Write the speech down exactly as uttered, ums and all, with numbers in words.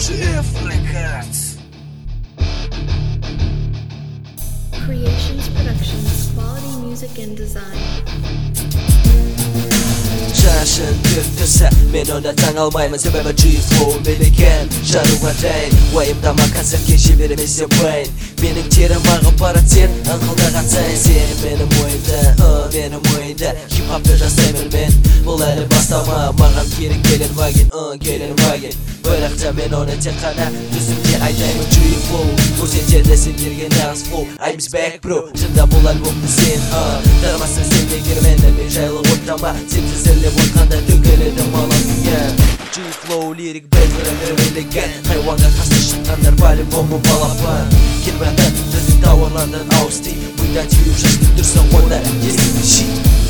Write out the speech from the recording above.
G F Records. Creations Productions, quality music and design. Şaşın dürtürse men ona tan almayman sebebi G-Flow bilegen Şarıға дейін уайымдама қазір кеше беремес ебайн Менің терім ағып бара тен аңқылдаған сайын Сені менің ойымда, ы, менің ойымда Хип-хопты жасаймын мен Бұл әлі бастама маған керек келен ваген, ы, келен ваген Бірақ та мен оны тек қана түсімде айтаймын G-Flow Бұл сендерді сендерге нағыз flow I'm back bro Шында бұл альбомды сен, ы Тырмасын сен егер менімен жайлы оттама Сен тізерлеп отқанда төгеледі маланыңа G-Flow лирик бэдбірі билеген Хайуанға қасты шыққандар по-любому балапан Кел братан, біздің тауарлардан ауыз тиіп Бұйда теуіп шашты тұрсың қолдар Ескіні ши